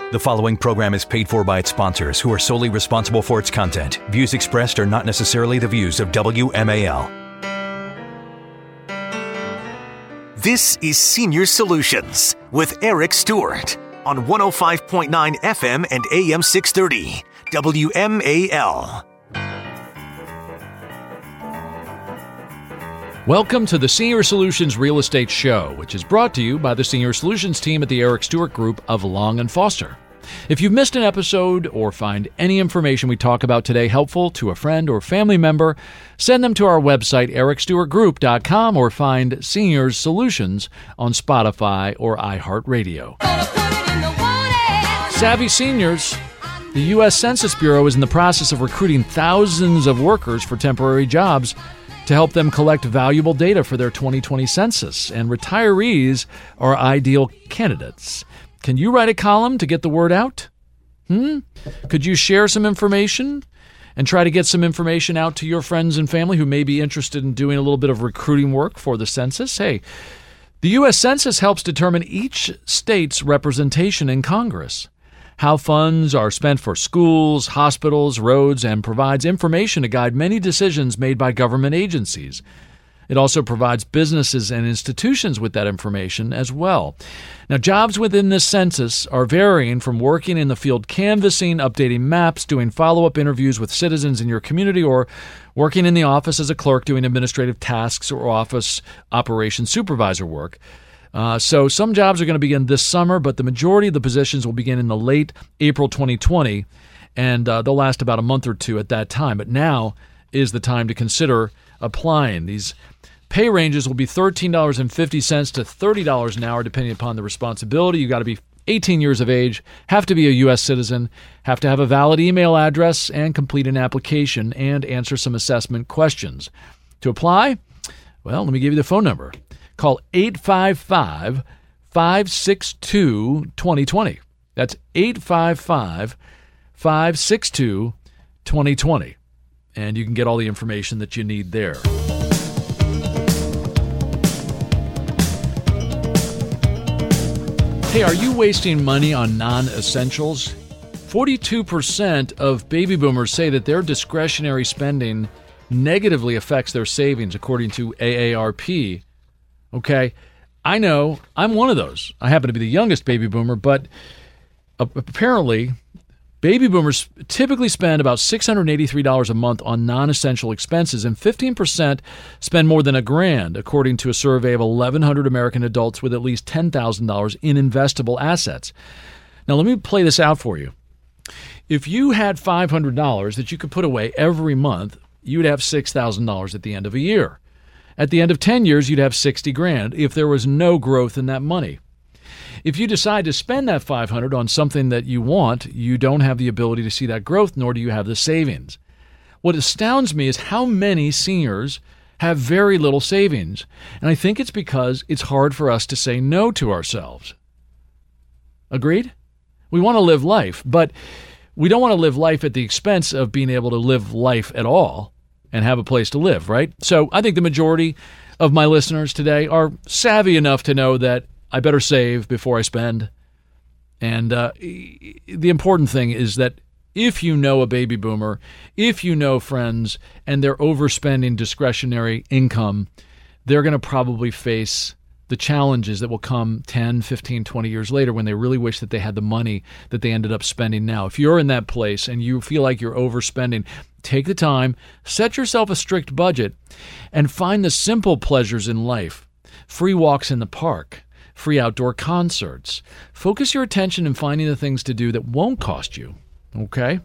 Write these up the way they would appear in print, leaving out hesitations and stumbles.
The following program is paid for by its sponsors, who are solely responsible for its content. Views expressed are not necessarily the views of WMAL. This is Senior Solutions with Eric Stewart on 105.9 FM and AM 630 WMAL. Welcome to the Senior Solutions Real Estate Show, which is brought to you by the Senior Solutions team at the Eric Stewart Group of Long & Foster. If you've missed an episode or find any information we talk about today helpful to a friend or family member, send them to our website, ericstewartgroup.com, or find Seniors Solutions on Spotify or iHeartRadio. Savvy Seniors. The U.S. Census Bureau is in the process of recruiting thousands of workers for temporary jobs to help them collect valuable data for their 2020 census, and retirees are ideal candidates. Can you write a column to get the word out? Could you share some information and try to get some information out to your friends and family who may be interested in doing a little bit of recruiting work for the census? Hey, the U.S. Census helps determine each state's representation in Congress, how funds are spent for schools, hospitals, roads, and provides information to guide many decisions made by government agencies. It also provides businesses and institutions with that information as well. Now, jobs within this census are varying from working in the field canvassing, updating maps, doing follow-up interviews with citizens in your community, or working in the office as a clerk doing administrative tasks or office operations supervisor work. So some jobs are going to begin this summer, but the majority of the positions will begin in the late April 2020, and they'll last about a month or two at that time. But now is the time to consider applying. These pay ranges will be $13.50 to $30 an hour, depending upon the responsibility. You got to be 18 years of age, have to be a U.S. citizen, have to have a valid email address, and complete an application and answer some assessment questions. To apply, well, let me give you the phone number. Call 855-562-2020. That's 855-562-2020. And you can get all the information that you need there. Hey, are you wasting money on non-essentials? 42% of baby boomers say that their discretionary spending negatively affects their savings, according to AARP. Okay, I know I'm one of those. I happen to be the youngest baby boomer, but apparently baby boomers typically spend about $683 a month on non-essential expenses, and 15% spend more than $1,000, according to a survey of 1,100 American adults with at least $10,000 in investable assets. Now, let me play this out for you. If you had $500 that you could put away every month, you'd have $6,000 at the end of a year. At the end of 10 years, you'd have $60,000 if there was no growth in that money. If you decide to spend that $500 on something that you want, you don't have the ability to see that growth, nor do you have the savings. What astounds me is how many seniors have very little savings, and I think it's because it's hard for us to say no to ourselves. Agreed? We want to live life, but we don't want to live life at the expense of being able to live life at all and have a place to live, right? So I think the majority of my listeners today are savvy enough to know that I better save before I spend. And the important thing is that if you know a baby boomer, if you know friends, and they're overspending discretionary income, they're going to probably face the challenges that will come 10, 15, 20 years later when they really wish that they had the money that they ended up spending now. If you're in that place and you feel like you're overspending, take the time, set yourself a strict budget, and find the simple pleasures in life. Free walks in the park, free outdoor concerts. Focus your attention in finding the things to do that won't cost you, okay?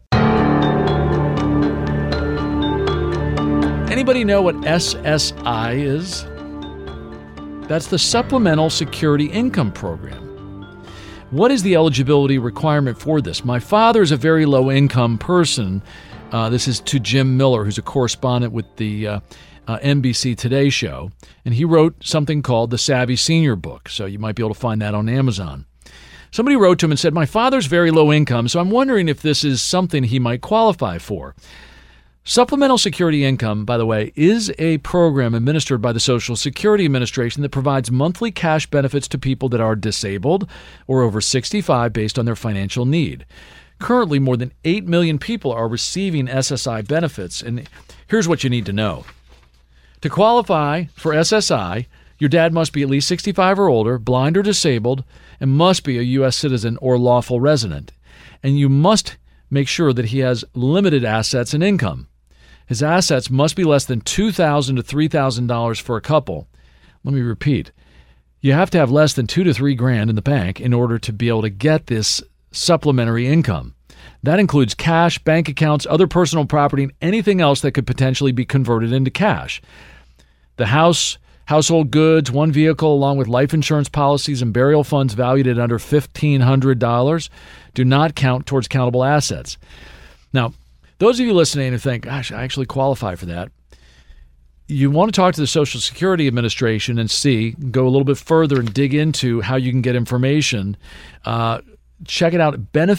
Anybody know what SSI is? That's the Supplemental Security Income Program. What is the eligibility requirement for this? My father is a very low-income person. This is to Jim Miller, who's a correspondent with the NBC Today show, and he wrote something called the Savvy Senior Book, so you might be able to find that on Amazon. Somebody wrote to him and said, my father's very low income, so I'm wondering if this is something he might qualify for. Supplemental Security Income, by the way, is a program administered by the Social Security Administration that provides monthly cash benefits to people that are disabled or over 65 based on their financial need. Currently, more than 8 million people are receiving SSI benefits, and here's what you need to know. To qualify for SSI, your dad must be at least 65 or older, blind or disabled, and must be a U.S. citizen or lawful resident. And you must make sure that he has limited assets and income. His assets must be less than $2,000 to $3,000 for a couple. Let me repeat. You have to have less than $2,000 to $3,000 in the bank in order to be able to get this supplementary income. That includes cash, bank accounts, other personal property, and anything else that could potentially be converted into cash. The house, household goods, one vehicle, along with life insurance policies and burial funds valued at under $1,500 do not count towards countable assets. Now, those of you listening who think, gosh, I actually qualify for that, you want to talk to the Social Security Administration and go a little bit further and dig into how you can get information. Check it out.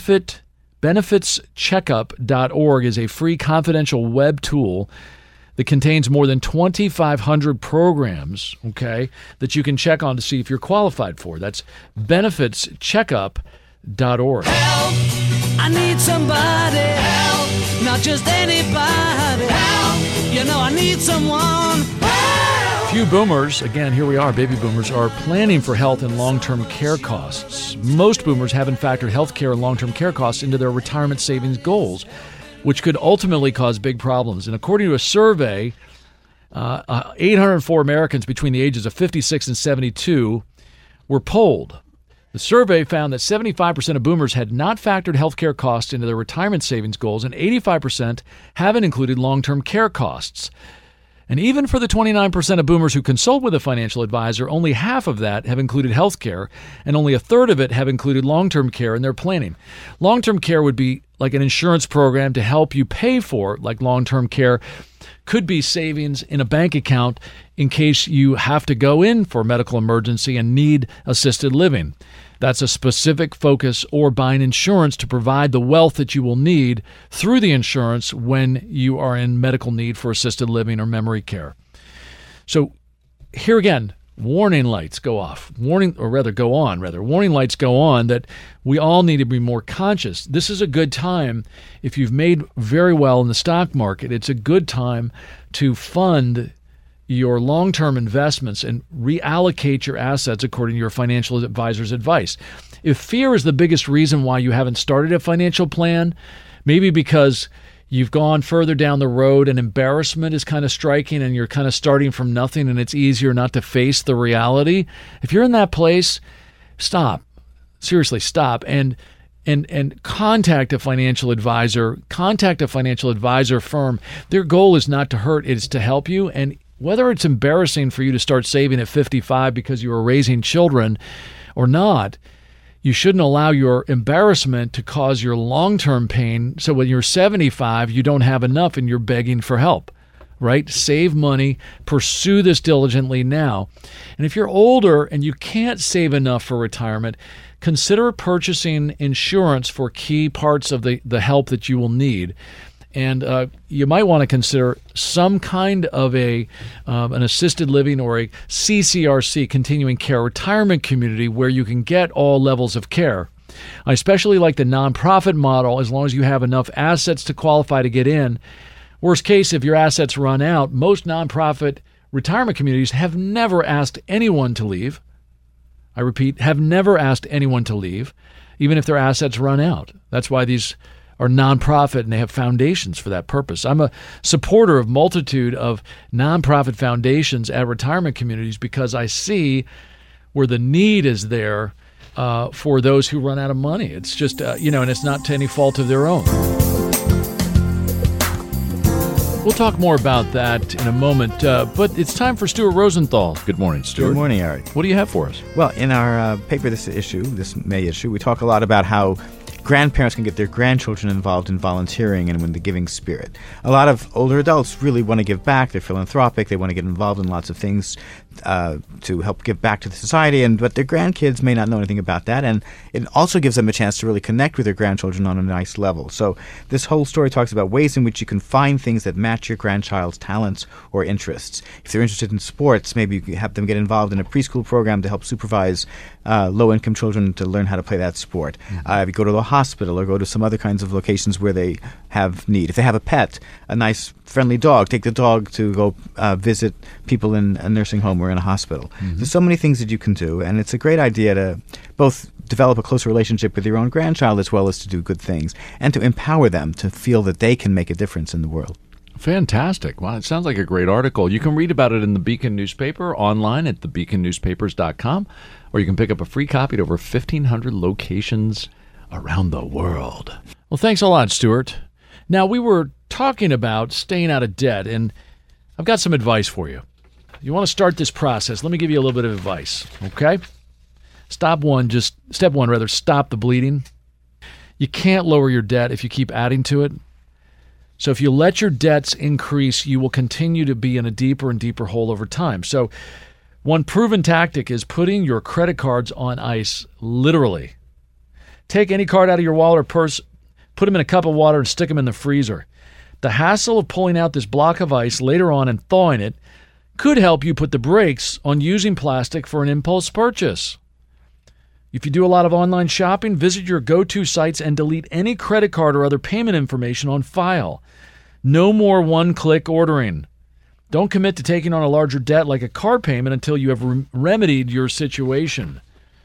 Benefitscheckup.org is a free confidential web tool that contains more than 2,500 programs, okay, that you can check on to see if you're qualified for. That's benefitscheckup.org. Help! I need somebody. Help! Not just anybody. Help! You know I need someone. Help! Few boomers, again, here we are, baby boomers, are planning for health and long-term care costs. Most boomers haven't factored health care and long-term care costs into their retirement savings goals, which could ultimately cause big problems. And according to a survey, 804 Americans between the ages of 56 and 72 were polled. The survey found that 75% of boomers had not factored healthcare costs into their retirement savings goals, and 85% haven't included long-term care costs. And even for the 29% of boomers who consult with a financial advisor, only half of that have included health care, and only a third of it have included long-term care in their planning. Long-term care would be like an insurance program to help you pay for, like long-term care could be savings in a bank account in case you have to go in for a medical emergency and need assisted living. That's a specific focus, or buying insurance to provide the wealth that you will need through the insurance when you are in medical need for assisted living or memory care. So here again, warning lights go off. Warning lights go on that we all need to be more conscious. This is a good time. If you've made very well in the stock market, it's a good time to fund your long-term investments and reallocate your assets according to your financial advisor's advice. If fear is the biggest reason why you haven't started a financial plan, maybe because you've gone further down the road and embarrassment is kind of striking and you're kind of starting from nothing and it's easier not to face the reality, if you're in that place, stop. Seriously, stop and contact a financial advisor. Contact a financial advisor firm. Their goal is not to hurt, it's to help you. And whether it's embarrassing for you to start saving at 55 because you were raising children or not, you shouldn't allow your embarrassment to cause your long-term pain. So when you're 75, you don't have enough and you're begging for help, right? Save money, pursue this diligently now. And if you're older and you can't save enough for retirement, consider purchasing insurance for key parts of the help that you will need. And you might want to consider some kind of an assisted living or a CCRC, continuing care retirement community, where you can get all levels of care. I especially like the nonprofit model as long as you have enough assets to qualify to get in. Worst case, if your assets run out, most nonprofit retirement communities have never asked anyone to leave. I repeat, have never asked anyone to leave, even if their assets run out. That's why these are nonprofit and they have foundations for that purpose. I'm a supporter of multitude of nonprofit foundations at retirement communities because I see where the need is there for those who run out of money. It's just, and it's not to any fault of their own. We'll talk more about that in a moment, but it's time for Stuart Rosenthal. Good morning, Stuart. Good morning, Eric. What do you have for us? Well, in our paper, this May issue, we talk a lot about how grandparents can get their grandchildren involved in volunteering and in the giving spirit. A lot of older adults really want to give back. They're philanthropic. They want to get involved in lots of things to help give back to the society, but their grandkids may not know anything about that, and it also gives them a chance to really connect with their grandchildren on a nice level. So this whole story talks about ways in which you can find things that match your grandchild's talents or interests. If they're interested in sports, maybe you have them get involved in a preschool program to help supervise low-income children to learn how to play that sport. If you go to the hospital or go to some other kinds of locations where they have need. If they have a pet, a nice friendly dog, take the dog to go visit people in a nursing home or in a hospital. There's so many things that you can do, and it's a great idea to both develop a closer relationship with your own grandchild as well as to do good things and to empower them to feel that they can make a difference in the world. Fantastic. Wow, it sounds like a great article. You can read about it in the Beacon newspaper online at thebeaconnewspapers.com, or you can pick up a free copy at over 1,500 locations around the world. Well, thanks a lot, Stuart. Now, we were talking about staying out of debt, and I've got some advice for you. You want to start this process, let me give you a little bit of advice, okay? Step one, stop the bleeding. You can't lower your debt if you keep adding to it. So if you let your debts increase, you will continue to be in a deeper and deeper hole over time. So one proven tactic is putting your credit cards on ice, literally. Take any card out of your wallet or purse, put them in a cup of water and stick them in the freezer. The hassle of pulling out this block of ice later on and thawing it could help you put the brakes on using plastic for an impulse purchase. If you do a lot of online shopping, visit your go-to sites and delete any credit card or other payment information on file. No more one-click ordering. Don't commit to taking on a larger debt like a car payment until you have remedied your situation.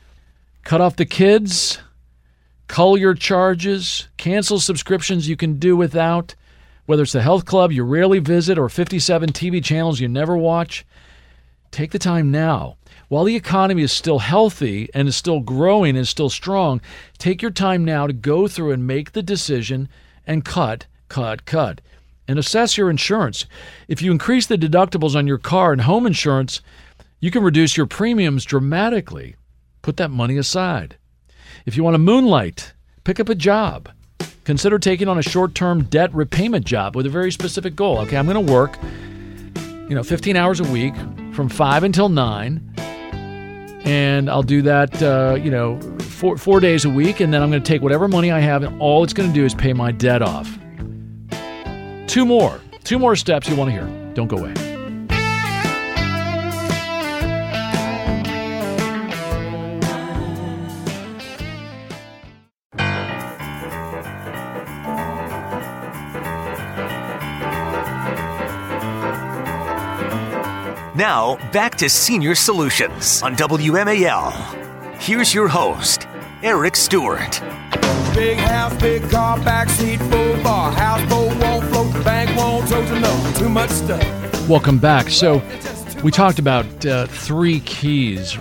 Cut off the kids, cull your charges, cancel subscriptions you can do without, whether it's the health club you rarely visit or 57 TV channels you never watch. Take the time now. While the economy is still healthy and is still growing and is still strong, take your time now to go through and make the decision and cut. And assess your insurance. If you increase the deductibles on your car and home insurance, you can reduce your premiums dramatically. Put that money aside. If you want to moonlight, pick up a job. Consider taking on a short-term debt repayment job with a very specific goal. Okay, I'm going to work 15 hours a week from 5 until 9, and I'll do that 4 days a week, and then I'm going to take whatever money I have, and all it's going to do is pay my debt off. Two more steps you want to hear. Don't go away. Now, back to Senior Solutions on WMAL. Here's your host, Eric Stewart. Big house, big car, backseat, full bar. Houseboat won't float, the bank won't tote a note. Too much stuff. Welcome back. So we talked about three keys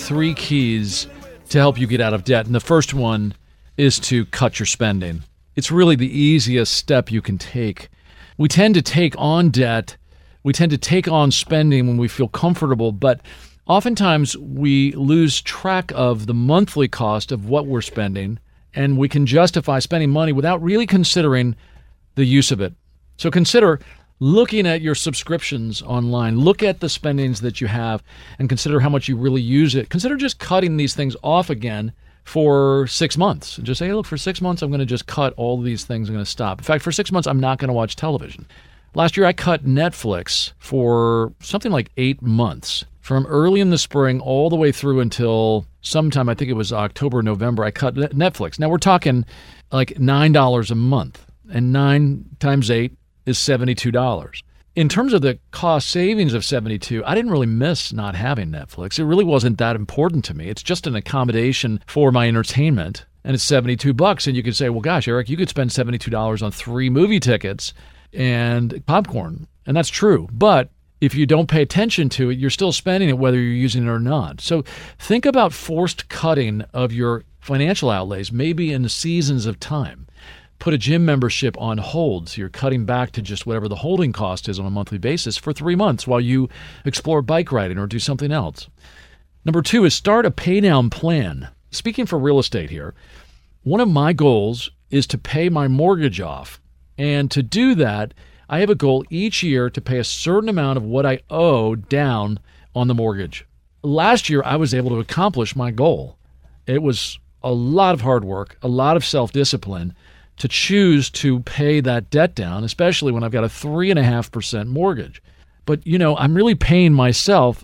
to help you get out of debt. And the first one is to cut your spending. It's really the easiest step you can take. We tend to take on debt. We tend to take on spending when we feel comfortable, but oftentimes we lose track of the monthly cost of what we're spending, and we can justify spending money without really considering the use of it. So consider looking at your subscriptions online. Look at the spendings that you have and consider how much you really use it. Consider just cutting these things off again for 6 months. And just say, hey, look, for 6 months, I'm going to just cut all of these things. I'm going to stop. In fact, for 6 months, I'm not going to watch television. Last year, I cut Netflix for something like 8 months. From early in the spring all the way through until sometime, I think it was October, November, I cut Netflix. Now, we're talking like $9 a month, and 9 times 8 is $72. In terms of the cost savings of $72, I didn't really miss not having Netflix. It really wasn't that important to me. It's just an accommodation for my entertainment, and it's $72. And you could say, well, gosh, Eric, you could spend $72 on 3 movie tickets and popcorn. And that's true. But if you don't pay attention to it, you're still spending it whether you're using it or not. So think about forced cutting of your financial outlays, maybe in the seasons of time. Put a gym membership on hold, so you're cutting back to just whatever the holding cost is on a monthly basis for 3 months while you explore bike riding or do something else. Number 2 is start a pay down plan. Speaking for real estate here, one of my goals is to pay my mortgage off. And to do that, I have a goal each year to pay a certain amount of what I owe down on the mortgage. Last year, I was able to accomplish my goal. It was a lot of hard work, a lot of self-discipline to choose to pay that debt down, especially when I've got a 3.5% mortgage. But, I'm really paying myself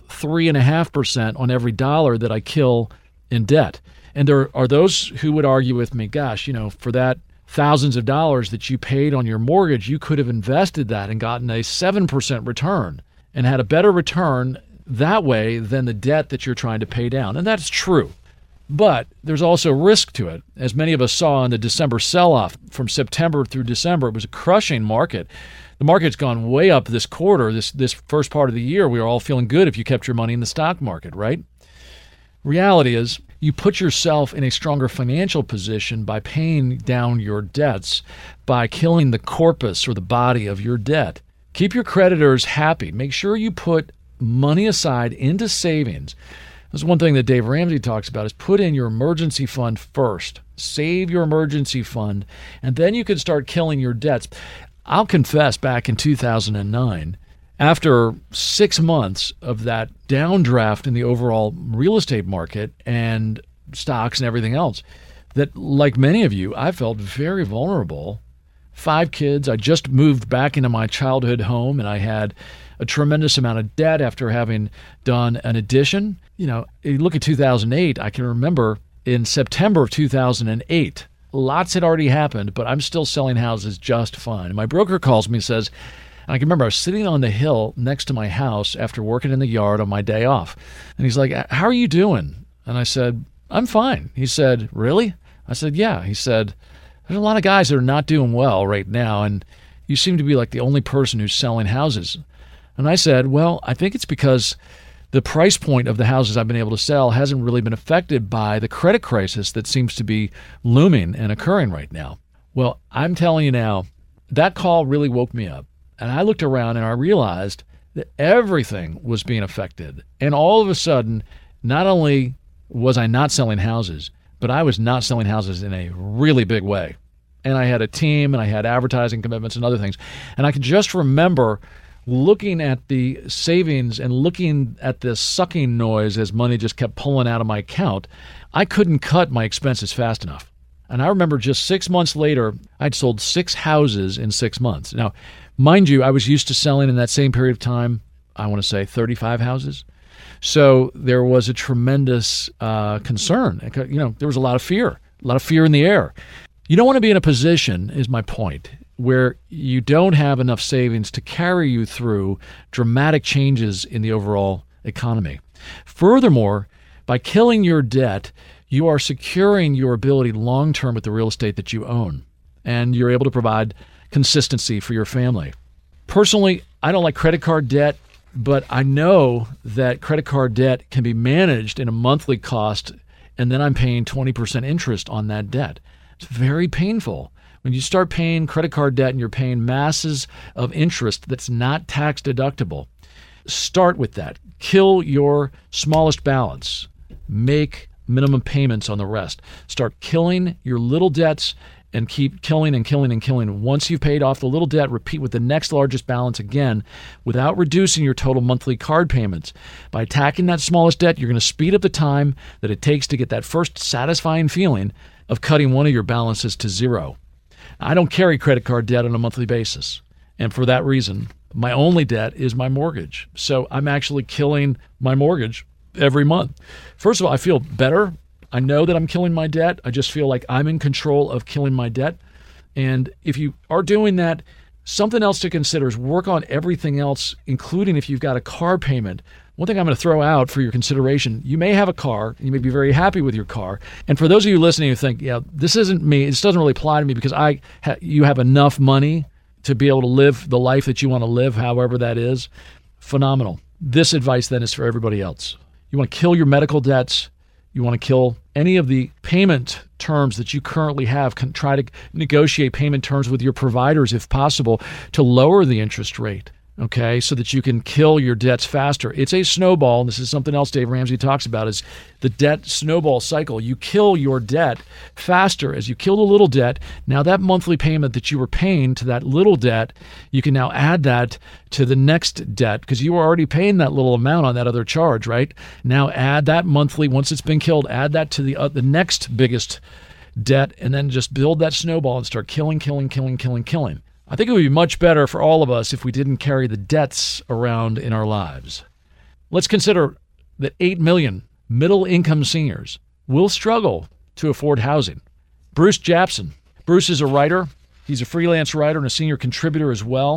3.5% on every dollar that I kill in debt. And there are those who would argue with me, gosh, for that thousands of dollars that you paid on your mortgage, you could have invested that and gotten a 7% return and had a better return that way than the debt that you're trying to pay down. And that's true. But there's also risk to it. As many of us saw in the December sell-off from September through December, it was a crushing market. The market's gone way up this quarter, this first part of the year. We were all feeling good if you kept your money in the stock market, right? Reality is you put yourself in a stronger financial position by paying down your debts, by killing the corpus or the body of your debt. Keep your creditors happy. Make sure you put money aside into savings. That's one thing that Dave Ramsey talks about is put in your emergency fund first. Save your emergency fund, and then you can start killing your debts. I'll confess, back in 2009, after 6 months of that downdraft in the overall real estate market and stocks and everything else, that like many of you, I felt very vulnerable. 5 kids. I just moved back into my childhood home, and I had a tremendous amount of debt after having done an addition. You look at 2008, I can remember in September of 2008, lots had already happened, but I'm still selling houses just fine. And my broker calls me and says, and I can remember I was sitting on the hill next to my house after working in the yard on my day off. And he's like, how are you doing? And I said, I'm fine. He said, really? I said, yeah. He said, there's a lot of guys that are not doing well right now, and you seem to be like the only person who's selling houses. And I said, well, I think it's because the price point of the houses I've been able to sell hasn't really been affected by the credit crisis that seems to be looming and occurring right now. Well, I'm telling you now, that call really woke me up. And I looked around and I realized that everything was being affected. And all of a sudden, not only was I not selling houses, but I was not selling houses in a really big way. And I had a team and I had advertising commitments and other things. And I can just remember looking at the savings and looking at the sucking noise as money just kept pulling out of my account. I couldn't cut my expenses fast enough. And I remember just 6 months later, I'd sold 6 houses in 6 months. Now, mind you, I was used to selling in that same period of time, I want to say 35 houses. So there was a tremendous concern. There was a lot of fear in the air. You don't want to be in a position, is my point, where you don't have enough savings to carry you through dramatic changes in the overall economy. Furthermore, by killing your debt, you are securing your ability long-term with the real estate that you own, and you're able to provide consistency for your family. Personally, I don't like credit card debt, but I know that credit card debt can be managed in a monthly cost, and then I'm paying 20% interest on that debt. It's very painful. When you start paying credit card debt and you're paying masses of interest that's not tax deductible, start with that. Kill your smallest balance. Make minimum payments on the rest. Start killing your little debts and keep killing and killing and killing. Once you've paid off the little debt, repeat with the next largest balance again without reducing your total monthly card payments. By attacking that smallest debt, you're going to speed up the time that it takes to get that first satisfying feeling of cutting one of your balances to zero. I don't carry credit card debt on a monthly basis. And for that reason, my only debt is my mortgage. So I'm actually killing my mortgage every month. First of all, I feel better. I know that I'm killing my debt. I just feel like I'm in control of killing my debt. And if you are doing that, something else to consider is work on everything else, including if you've got a car payment. One thing I'm going to throw out for your consideration, you may have a car, you may be very happy with your car. And for those of you listening who think, this isn't me, this doesn't really apply to me because you have enough money to be able to live the life that you want to live, however that is, phenomenal. This advice then is for everybody else. You want to kill your medical debts. You want to kill any of the payment terms that you currently have. Try to negotiate payment terms with your providers if possible to lower the interest rate. okay, so that you can kill your debts faster. It's a snowball, and this is something else Dave Ramsey talks about, is the debt snowball cycle. You kill your debt faster. As you kill the little debt, now that monthly payment that you were paying to that little debt, you can now add that to the next debt because you were already paying that little amount on that other charge, right? Now add that monthly, once it's been killed, add that to the next biggest debt, and then just build that snowball and start killing. I think it would be much better for all of us if we didn't carry the debts around in our lives. Let's consider that 8 million middle-income seniors will struggle to afford housing. Bruce Japsen. Bruce is a writer. He's a freelance writer and a senior contributor as well.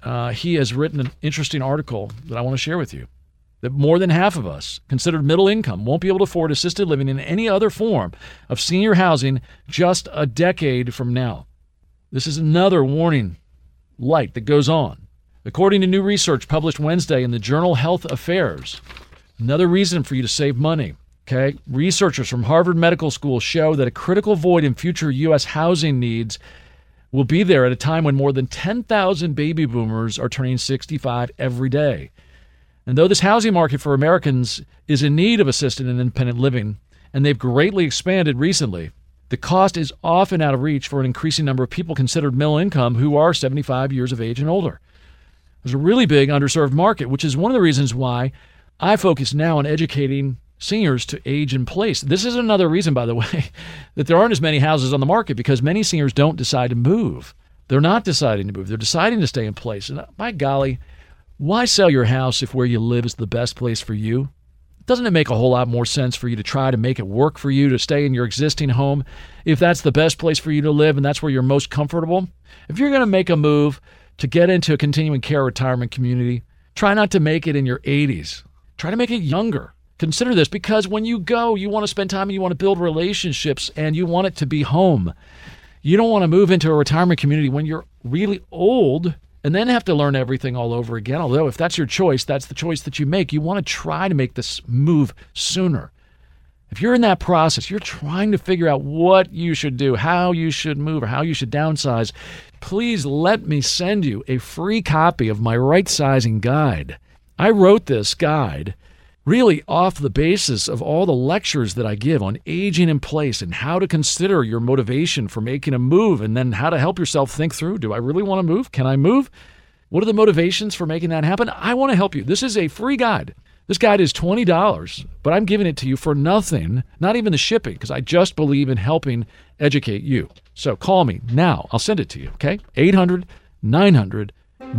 He has written an interesting article that I want to share with you, that more than half of us considered middle income won't be able to afford assisted living in any other form of senior housing just a decade from now. This is another warning light that goes on. According to new research published Wednesday in the journal Health Affairs, another reason for you to save money, okay? Researchers from Harvard Medical School show that a critical void in future U.S. housing needs will be there at a time when more than 10,000 baby boomers are turning 65 every day. And though this housing market for Americans is in need of assisted and independent living, and they've greatly expanded recently, the cost is often out of reach for an increasing number of people considered middle income who are 75 years of age and older. There's a really big underserved market, which is one of the reasons why I focus now on educating seniors to age in place. This is another reason, by the way, that there aren't as many houses on the market, because many seniors don't decide to move. They're not deciding to move. They're deciding to stay in place. And by golly, why sell your house if where you live is the best place for you? Doesn't it make a whole lot more sense for you to try to make it work for you to stay in your existing home if that's the best place for you to live and that's where you're most comfortable? If you're going to make a move to get into a continuing care retirement community, try not to make it in your 80s. Try to make it younger. Consider this, because when you go, you want to spend time and you want to build relationships and you want it to be home. You don't want to move into a retirement community when you're really old and then have to learn everything all over again. Although if that's your choice, that's the choice that you make. You want to try to make this move sooner. If you're in that process, you're trying to figure out what you should do, how you should move, or how you should downsize, please let me send you a free copy of my right sizing guide. I wrote this guide really off the basis of all the lectures that I give on aging in place and how to consider your motivation for making a move, and then how to help yourself think through, do I really want to move? Can I move? What are the motivations for making that happen? I want to help you. This is a free guide. This guide is $20, but I'm giving it to you for nothing, not even the shipping, because I just believe in helping educate you. So call me now. I'll send it to you, okay? 800-900-9104.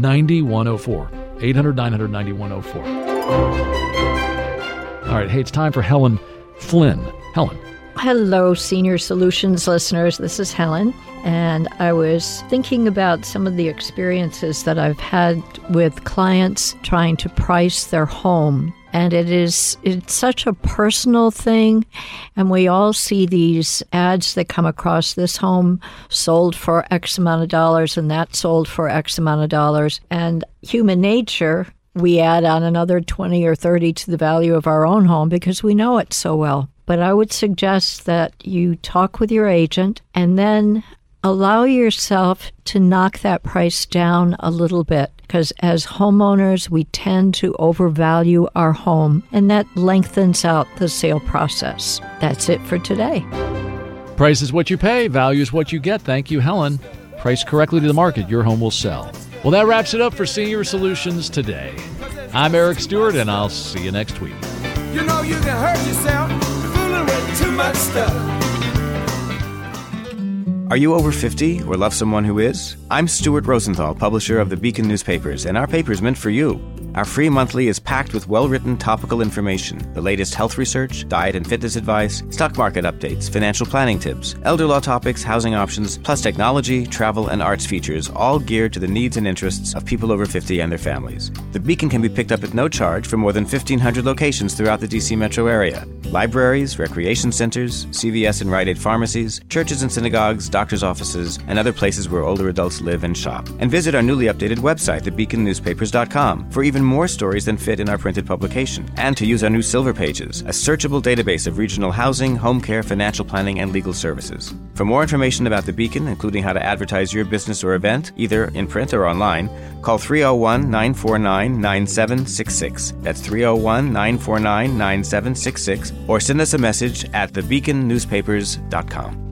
800-900-9104. All right, hey, it's time for Helen Flynn. Helen. Hello, Senior Solutions listeners. This is Helen, and I was thinking about some of the experiences that I've had with clients trying to price their home. And it's such a personal thing, and we all see these ads that come across, this home sold for X amount of dollars and that sold for X amount of dollars. And human nature, we add on another 20 or 30 to the value of our own home because we know it so well. But I would suggest that you talk with your agent and then allow yourself to knock that price down a little bit, because as homeowners, we tend to overvalue our home, and that lengthens out the sale process. That's it for today. Price is what you pay, value is what you get. Thank you, Helen. Price correctly to the market, your home will sell. Well, that wraps it up for Senior Solutions today. I'm Eric Stewart, and I'll see you next week. You know you can hurt yourself fooling with too much stuff. Are you over 50 or love someone who is? I'm Stuart Rosenthal, publisher of the Beacon newspapers, and our paper's meant for you. Our free monthly is packed with well-written topical information, the latest health research, diet and fitness advice, stock market updates, financial planning tips, elder law topics, housing options, plus technology, travel, and arts features, all geared to the needs and interests of people over 50 and their families. The Beacon can be picked up at no charge from more than 1,500 locations throughout the D.C. metro area. Libraries, recreation centers, CVS and Rite Aid pharmacies, churches and synagogues, doctors' offices, and other places where older adults live and shop. And visit our newly updated website, thebeaconnewspapers.com, for even even more stories than fit in our printed publication, and to use our new Silver Pages, a searchable database of regional housing, home care, financial planning, and legal services. For more information about the Beacon, including how to advertise your business or event, either in print or online, call 301-949-9766. That's 301-949-9766, or send us a message at thebeaconnewspapers.com.